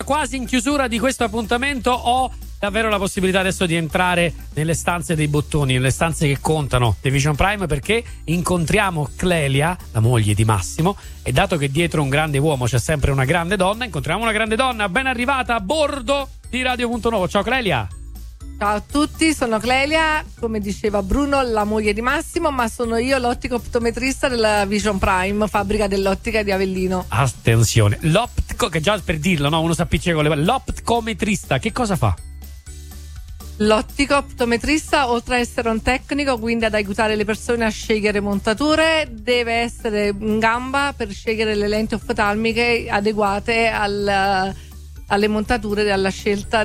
quasi in chiusura di questo appuntamento. Ho davvero la possibilità adesso di entrare nelle stanze dei bottoni, nelle stanze che contano di Vision Prime, perché incontriamo Clelia, la moglie di Massimo, e dato che dietro un grande uomo c'è sempre una grande donna, incontriamo una grande donna ben arrivata a bordo di Radio Punto Nuovo. Ciao Clelia. Ciao a tutti, sono Clelia, come diceva Bruno, la moglie di Massimo, ma sono io l'ottico optometrista della Vision Prime, fabbrica dell'ottica di Avellino. Attenzione, che già per dirlo, no, uno si appiccica con le parole. L'optometrista, che cosa fa? L'ottico optometrista, oltre a essere un tecnico, quindi ad aiutare le persone a scegliere montature, deve essere in gamba per scegliere le lenti oftalmiche adeguate alle montature e alla scelta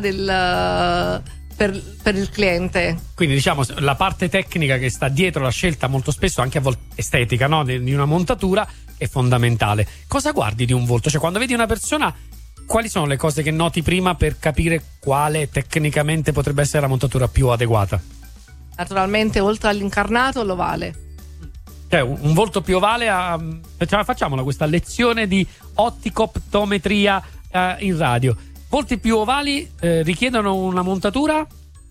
per il cliente. Quindi diciamo la parte tecnica che sta dietro la scelta, molto spesso anche a volte estetica, no? Di una montatura, è fondamentale. Cosa guardi di un volto? Cioè, quando vedi una persona, quali sono le cose che noti prima per capire quale tecnicamente potrebbe essere la montatura più adeguata? Naturalmente, oltre all'incarnato, l'ovale. Cioè, un volto più ovale facciamola questa lezione di otticoptometria in radio. Volti più ovali richiedono una montatura?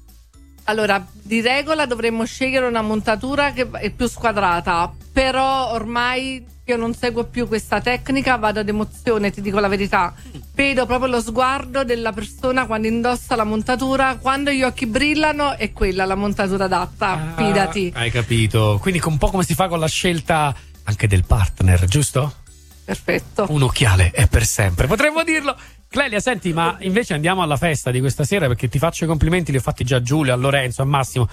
Allora, di regola dovremmo scegliere una montatura che è più squadrata, però ormai io non seguo più questa tecnica, vado ad emozione, ti dico la verità. Vedo proprio lo sguardo della persona quando indossa la montatura, quando gli occhi brillano è quella la montatura adatta, fidati. Hai capito, quindi un po' come si fa con la scelta anche del partner, giusto? Perfetto. Un occhiale è per sempre, potremmo dirlo. Clelia, senti, ma invece andiamo alla festa di questa sera, perché ti faccio i complimenti, li ho fatti già a Giulio, a Lorenzo, a Massimo,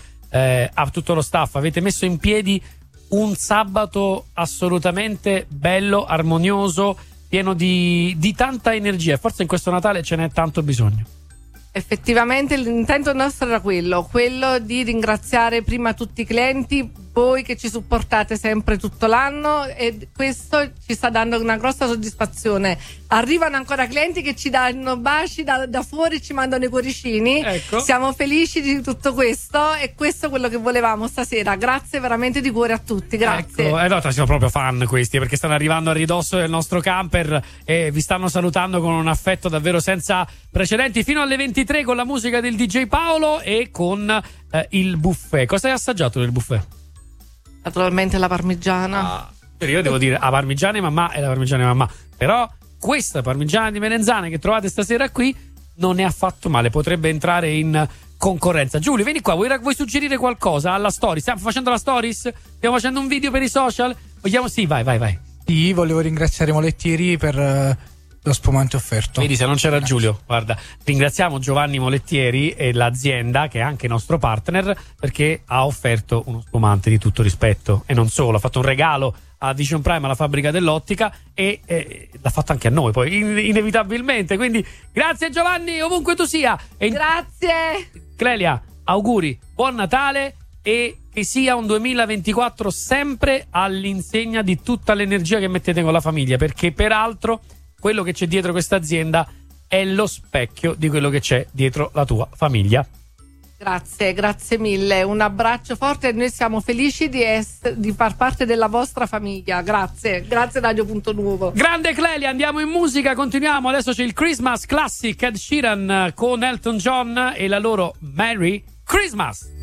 a tutto lo staff. Avete messo in piedi un sabato assolutamente bello, armonioso, pieno di tanta energia. Forse in questo Natale ce n'è tanto bisogno. Effettivamente l'intento nostro era quello di ringraziare prima tutti i clienti, voi che ci supportate sempre tutto l'anno, e questo ci sta dando una grossa soddisfazione. Arrivano ancora clienti che ci danno baci da fuori, ci mandano i cuoricini. Ecco. Siamo felici di tutto questo, e questo è quello che volevamo stasera. Grazie veramente di cuore a tutti, grazie. Ecco, no, siamo proprio fan questi, perché stanno arrivando a ridosso del nostro camper e vi stanno salutando con un affetto davvero senza precedenti, fino alle 23 con la musica del DJ Paolo e con il buffet. Cosa hai assaggiato nel buffet? Naturalmente la parmigiana. Io devo dire, la parmigiana di mamma è la parmigiana di mamma, però questa parmigiana di Melenzane che trovate stasera qui non è affatto male, potrebbe entrare in concorrenza. Giulio, vieni qua, vuoi suggerire qualcosa alla story? Stiamo facendo la stories? Stiamo facendo un video per i social? Vogliamo? Sì, vai. Sì, volevo ringraziare Molettieri per lo spumante offerto. Vedi, se non c'era Giulio, guarda, ringraziamo Giovanni Molettieri e l'azienda, che è anche nostro partner, perché ha offerto uno spumante di tutto rispetto, e non solo, ha fatto un regalo a Vision Prime, alla fabbrica dell'ottica, e l'ha fatto anche a noi poi inevitabilmente. Quindi grazie Giovanni, ovunque tu sia. Grazie Clelia, auguri, buon Natale, e che sia un 2024 sempre all'insegna di tutta l'energia che mettete con la famiglia, perché peraltro quello che c'è dietro questa azienda è lo specchio di quello che c'è dietro la tua famiglia. Grazie mille, un abbraccio forte, e noi siamo felici di far parte della vostra famiglia. Grazie Radio Punto Nuovo. Grande Clelia, andiamo in musica, continuiamo. Adesso c'è il Christmas Classic, Ed Sheeran con Elton John e la loro Merry Christmas.